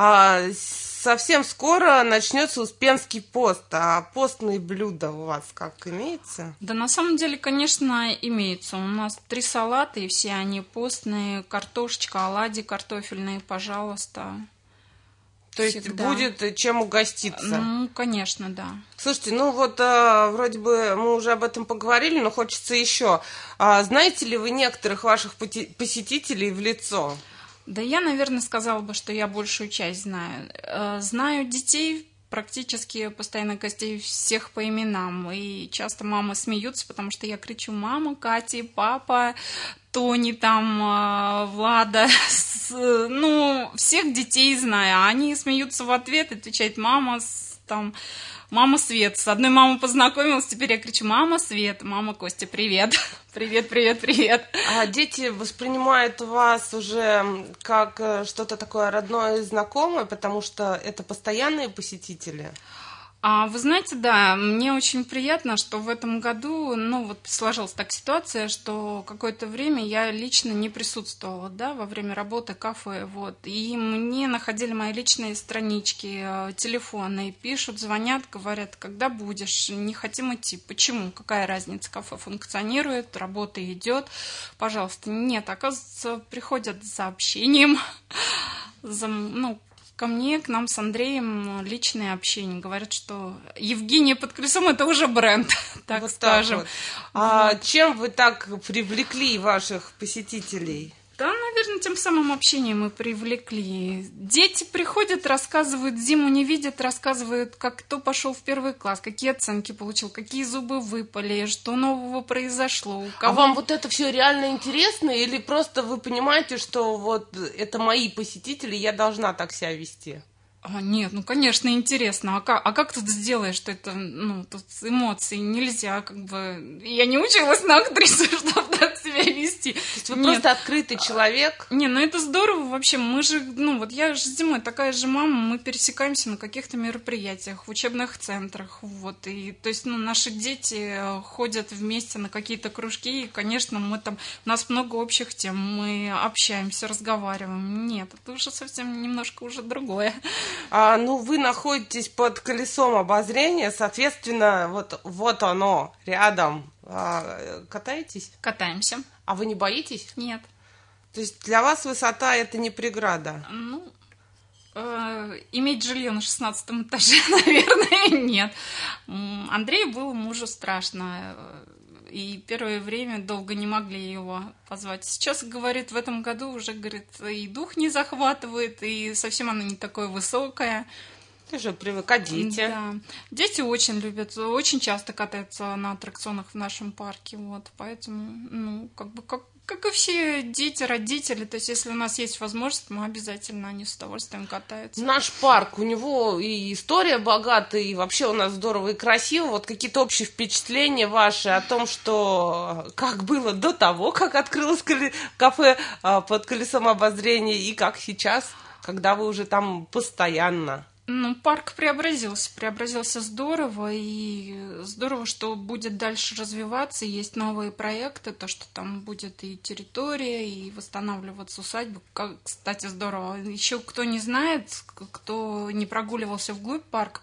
Совсем скоро начнется Успенский пост, а постные блюда у вас как имеются? Да, на самом деле, конечно, имеются. У нас 3 салата, и все они постные. Картошечка, оладьи картофельные, пожалуйста. То есть будет чем угоститься? Ну, конечно, да. Слушайте, ну вот вроде бы мы уже об этом поговорили, но хочется еще. Знаете ли вы некоторых ваших посетителей в лицо? Да я, наверное, сказала бы, что я большую часть знаю. Знаю детей, практически постоянно гостей всех по именам. И часто мамы смеются, потому что я кричу: мама, Катя, папа, Тони, там, Влада. Ну, всех детей знаю. А они смеются в ответ, отвечают: мама, там... Мама Свет. С одной мамой познакомилась, теперь я кричу: мама Свет, мама Костя, привет. Привет, привет, привет. А дети воспринимают вас уже как что-то такое родное и знакомое, потому что это постоянные посетители? Вы знаете, да, мне очень приятно, что в этом году, сложилась так ситуация, что какое-то время я лично не присутствовала, да, во время работы кафе, и мне находили мои личные странички, телефоны, пишут, звонят, говорят, когда будешь, не хотим идти. Почему? Какая разница? Кафе функционирует, работа идет, пожалуйста. Нет, оказывается, приходят с сообщением, ко мне, к нам с Андреем личное общение. Говорят, что Евгения под колесом — это уже бренд, так вот скажем. Так вот. Чем вы так привлекли ваших посетителей? Да, наверное, тем самым общением мы привлекли. Дети приходят, рассказывают, зиму не видят, рассказывают, как кто пошел в первый класс, какие оценки получил, какие зубы выпали, что нового произошло. У кого... А вам вот это все реально интересно? Или просто вы понимаете, что вот это мои посетители, я должна так себя вести? Нет, конечно, интересно. А как тут сделаешь, что это, тут эмоции нельзя, Я не училась на актрису, чтобы так себя вести. То есть вы просто открытый человек? Это здорово вообще. Мы же, я же зимой такая же мама, мы пересекаемся на каких-то мероприятиях, в учебных центрах, И, то есть, наши дети ходят вместе на какие-то кружки, и, конечно, у нас много общих тем, мы общаемся, разговариваем. Нет, это уже совсем немножко уже другое. Вы находитесь под колесом обозрения, соответственно, вот оно рядом. Катаетесь? Катаемся. А вы не боитесь? Нет. То есть для вас высота — это не преграда? Иметь жилье на 16 этаже, наверное, нет. Андрею было мужу страшно. И первое время долго не могли его позвать. Сейчас, говорит, в этом году уже, говорит, и дух не захватывает, и совсем она не такое высокое. Ты же привык, а дети? Да. Дети очень любят, очень часто катаются на аттракционах в нашем парке, поэтому, как и все дети, родители, то есть если у нас есть возможность, мы обязательно, они с удовольствием катаются. Наш парк, у него и история богатая, и вообще у нас здорово и красиво. Какие-то общие впечатления ваши о том, что как было до того, как открылось кафе под колесом обозрения, и как сейчас, когда вы уже там постоянно. Парк преобразился здорово, и здорово, что будет дальше развиваться, есть новые проекты, то, что там будет и территория, и восстанавливаться усадьба. Кстати, здорово. Еще кто не знает, кто не прогуливался вглубь парка,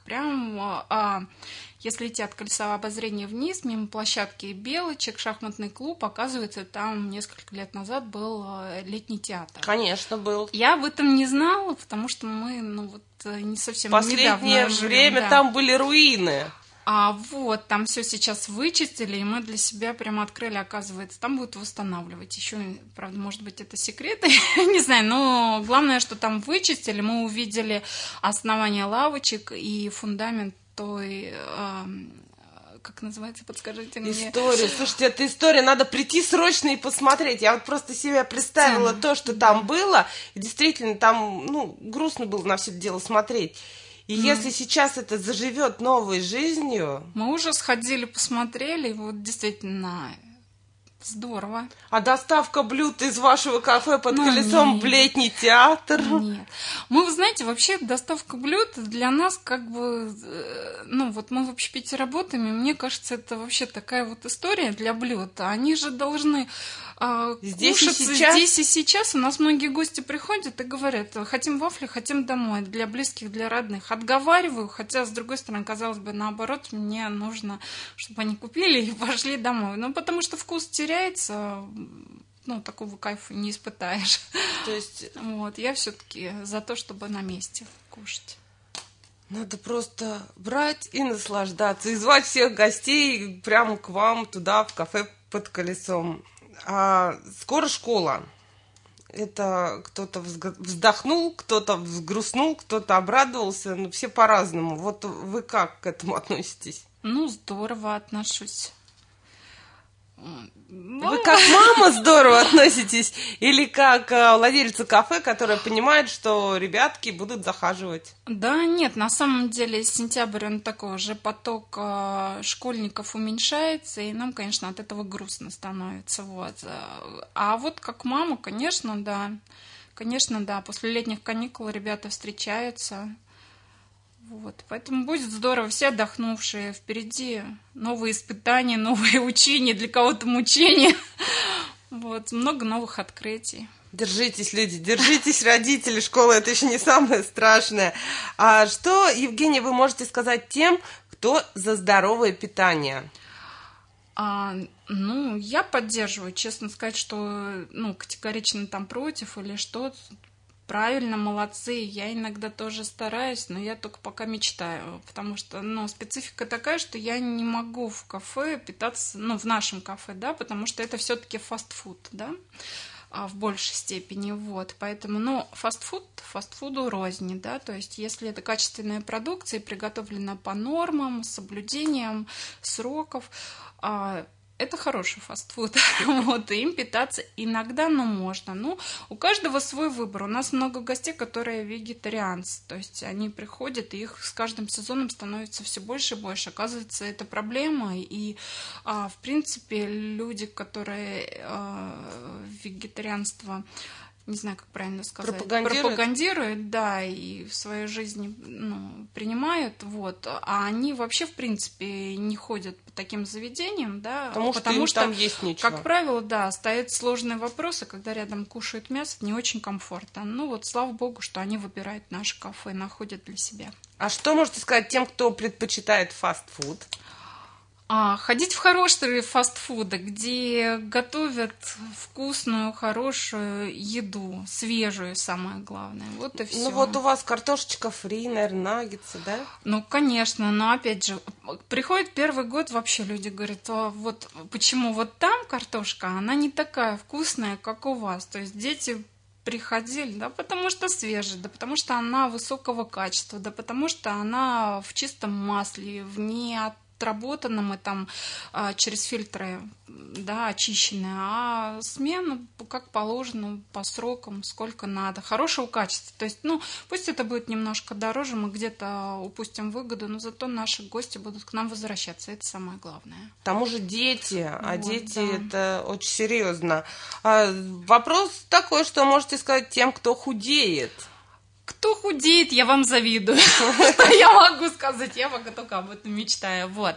если идти от колеса обозрения вниз, мимо площадки «Белочек», шахматный клуб, оказывается, там несколько лет назад был летний театр. Конечно, был. Я об этом не знала, потому что мы, не совсем недавно жили. Последнее время там были руины. Там все сейчас вычистили, и мы для себя прямо открыли, оказывается, там будут восстанавливать. Еще, правда, может быть, это секреты, не знаю, но главное, что там вычистили, мы увидели основание лавочек и фундамент той, как называется, подскажите мне. История. Слушайте, это история, надо прийти срочно и посмотреть. Я просто себе представила то, что там было, и действительно там, грустно было на все это дело смотреть. И если сейчас это заживет новой жизнью... Мы уже сходили, посмотрели, и действительно... Здорово. А доставка блюд из вашего кафе под колесом в летний театр? Нет. Вы знаете, вообще доставка блюд для нас мы в общепите работаем, и мне кажется, это вообще такая история для блюд. Они же должны кушаться здесь и сейчас. У нас многие гости приходят и говорят, хотим вафли, хотим домой, для близких, для родных. Отговариваю, хотя, с другой стороны, казалось бы, наоборот, мне нужно, чтобы они купили и пошли домой. Потому что вкус теряется, такого кайфа не испытаешь. То есть... я все-таки за то, чтобы на месте кушать. Надо просто брать и наслаждаться, и звать всех гостей прямо к вам туда, в кафе под колесом. Скоро школа. Это кто-то вздохнул, кто-то взгрустнул, кто-то обрадовался, все по-разному. Вы как к этому относитесь? Здорово отношусь. Вы как мама здорово относитесь? Или как владельца кафе, которая понимает, что ребятки будут захаживать? Да, нет, на самом деле сентябрь, он такой уже поток школьников уменьшается, и нам, конечно, от этого грустно становится. А как мама, конечно, да. Конечно, да. После летних каникул ребята встречаются. Вот. Поэтому будет здорово, все отдохнувшие, впереди новые испытания, новые учения, для кого-то мучения. Вот. Много новых открытий. Держитесь, люди, держитесь, родители, школа — это еще не самое страшное. А что, Евгения, вы можете сказать тем, кто за здоровое питание? Я поддерживаю, честно сказать, что категорично там против или что. Правильно, молодцы. Я иногда тоже стараюсь, но я только пока мечтаю, потому что, специфика такая, что я не могу в кафе питаться, в нашем кафе, да, потому что это все-таки фастфуд, да, в большей степени, вот, поэтому, фастфуду рознь, да, то есть если это качественная продукция, приготовлена по нормам, с соблюдением сроков, это хороший фастфуд, вот, и им питаться иногда, можно. У каждого свой выбор. У нас много гостей, которые вегетарианцы, то есть они приходят, и их с каждым сезоном становится все больше и больше. Оказывается, это проблема, и, в принципе, люди, которые вегетарианство, не знаю, как правильно сказать, пропагандируют, да, и в своей жизни принимают, вот, а они вообще, в принципе, не ходят по таким заведениям, да, потому что там есть ничего. Как правило, да, стоят сложные вопросы, когда рядом кушают мясо, не очень комфортно. Слава богу, что они выбирают наше кафе, находят для себя. А что можете сказать тем, кто предпочитает фастфуд? Ходить в хорошие фастфуды, где готовят вкусную, хорошую еду, свежую, самое главное. Вот и все. Вот у вас картошечка фри, наверное, наггетсы, да? Конечно, но опять же, приходит первый год, вообще люди говорят, вот почему вот там картошка, она не такая вкусная, как у вас. То есть дети приходили, да, потому что свежая, да, потому что она высокого качества, да, потому что она в чистом масле, в неотработанном и там через фильтры, да, очищенные, а смена как положено, по срокам, сколько надо, хорошего качества. То есть, пусть это будет немножко дороже, мы где-то упустим выгоду, но зато наши гости будут к нам возвращаться, это самое главное. К тому же дети, дети это очень серьезно. Вопрос такой, что можете сказать тем, кто худеет. Кто худеет, я вам завидую. Что я могу сказать? Я пока только об этом мечтаю. Вот.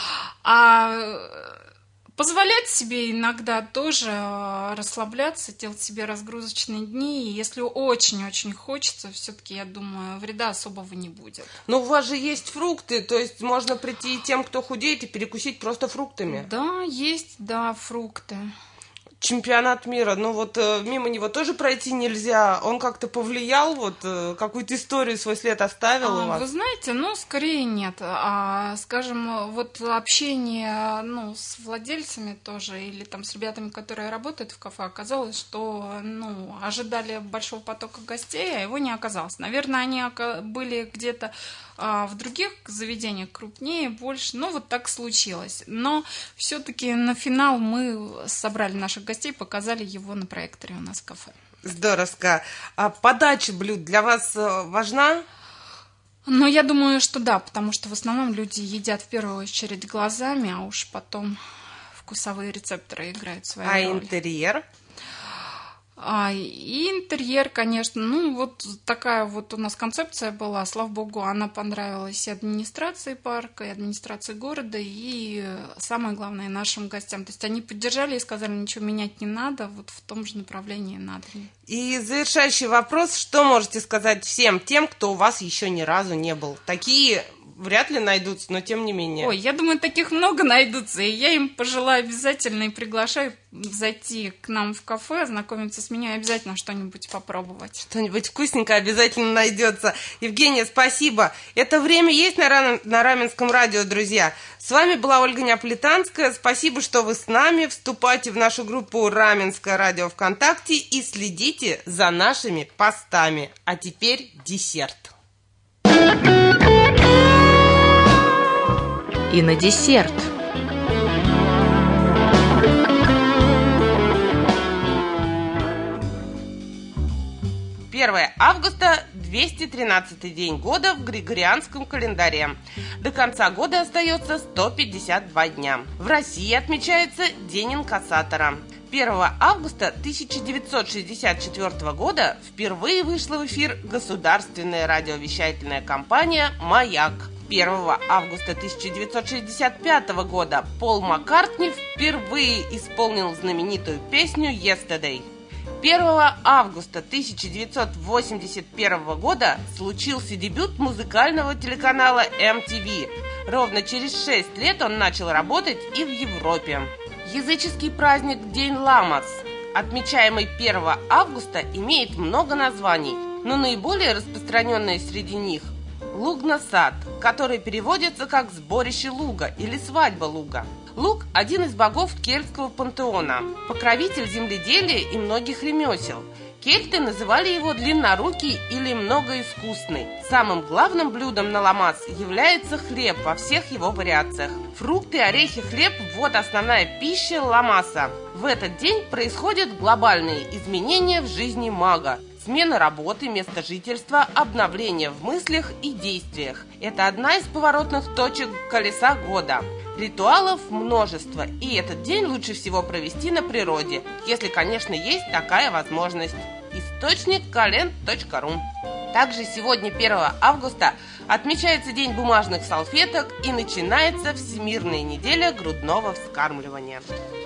Позволять себе иногда тоже расслабляться, делать себе разгрузочные дни. И если очень-очень хочется, все-таки, я думаю, вреда особого не будет. Но у вас же есть фрукты, то есть можно прийти и тем, кто худеет, и перекусить просто фруктами. Да, есть, да, фрукты. Чемпионат мира, мимо него тоже пройти нельзя. Он как-то повлиял, какую-то историю свой след оставил у вас? Вы знаете, скорее нет. Скажем, общение, с владельцами тоже, или там с ребятами, которые работают в кафе, оказалось, что, ожидали большого потока гостей, а его не оказалось. Наверное, они были где-то в других заведениях крупнее, больше, так случилось. Но все-таки на финал мы собрали наших гостей, показали его на проекторе у нас в кафе. Здоровско. А подача блюд для вас важна? Я думаю, что да, потому что в основном люди едят в первую очередь глазами, а уж потом вкусовые рецепторы играют свою роль. А интерьер? И интерьер, конечно, такая у нас концепция была, слава богу, она понравилась и администрации парка, и администрации города, и самое главное, нашим гостям. То есть они поддержали и сказали, ничего менять не надо, в том же направлении надо. И завершающий вопрос, что можете сказать всем тем, кто у вас еще ни разу не был? Такие вряд ли найдутся, но тем не менее. Ой, я думаю, таких много найдутся, и я им пожелаю обязательно и приглашаю зайти к нам в кафе, ознакомиться с меню и обязательно что-нибудь попробовать. Что-нибудь вкусненькое обязательно найдется. Евгения, спасибо. Это время есть на Раменском радио, друзья. С вами была Ольга Неаполитанская. Спасибо, что вы с нами. Вступайте в нашу группу Раменское радио ВКонтакте и следите за нашими постами. А теперь десерт. И на десерт. Августа, 213-й день года в Григорианском календаре. До конца года остается 152 дня. В России отмечается День инкассатора. 1 августа 1964 года впервые вышла в эфир государственная радиовещательная компания «Маяк». 1 августа 1965 года Пол Маккартни впервые исполнил знаменитую песню «Yesterday». 1 августа 1981 года случился дебют музыкального телеканала MTV. Ровно через 6 лет он начал работать и в Европе. Языческий праздник День Ламас, отмечаемый 1 августа, имеет много названий, но наиболее распространенное среди них – Лугнасад, который переводится как «сборище луга» или «свадьба луга». Луг – один из богов кельтского пантеона, покровитель земледелия и многих ремесел. Кельты называли его длиннорукий или многоискусный. Самым главным блюдом на ламас является хлеб во всех его вариациях. Фрукты, орехи, хлеб – вот основная пища ламаса. В этот день происходят глобальные изменения в жизни мага. Смена работы, места жительства, обновление в мыслях и действиях. Это одна из поворотных точек колеса года. Ритуалов множество, и этот день лучше всего провести на природе, если, конечно, есть такая возможность. Источник kalend.ru. Также сегодня, 1 августа, отмечается День бумажных салфеток и начинается Всемирная неделя грудного вскармливания.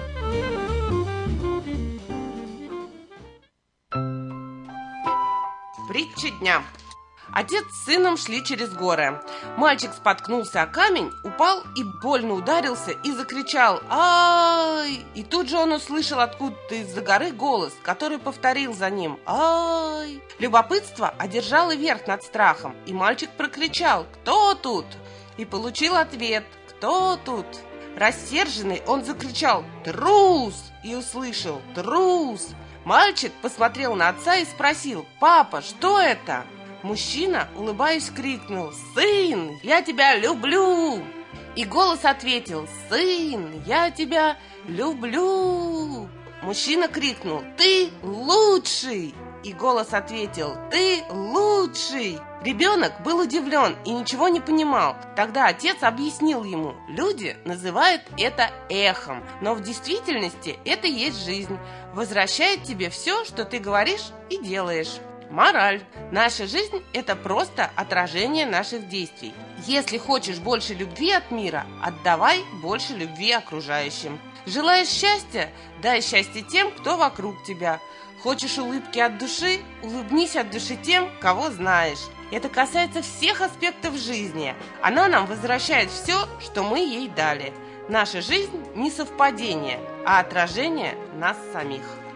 Притча дня. Отец с сыном шли через горы. Мальчик споткнулся о камень, упал и больно ударился и закричал «Ай!». И тут же он услышал откуда-то из-за горы голос, который повторил за ним «Ай!». Любопытство одержало верх над страхом, и мальчик прокричал «Кто тут?». И получил ответ «Кто тут?». Рассерженный он закричал «Трус!» и услышал «Трус!». Мальчик посмотрел на отца и спросил «Папа, что это?». Мужчина, улыбаясь, крикнул «Сын, я тебя люблю!». И голос ответил «Сын, я тебя люблю!». Мужчина крикнул «Ты лучший!». И голос ответил «Ты лучший!». Ребенок был удивлен и ничего не понимал. Тогда отец объяснил ему: люди называют это эхом, но в действительности это и есть жизнь. Возвращает тебе все, что ты говоришь и делаешь. Мораль. Наша жизнь – это просто отражение наших действий. Если хочешь больше любви от мира, отдавай больше любви окружающим. Желаешь счастья? Дай счастье тем, кто вокруг тебя. Хочешь улыбки от души? Улыбнись от души тем, кого знаешь. Это касается всех аспектов жизни. Она нам возвращает все, что мы ей дали. Наша жизнь не совпадение, а отражение нас самих.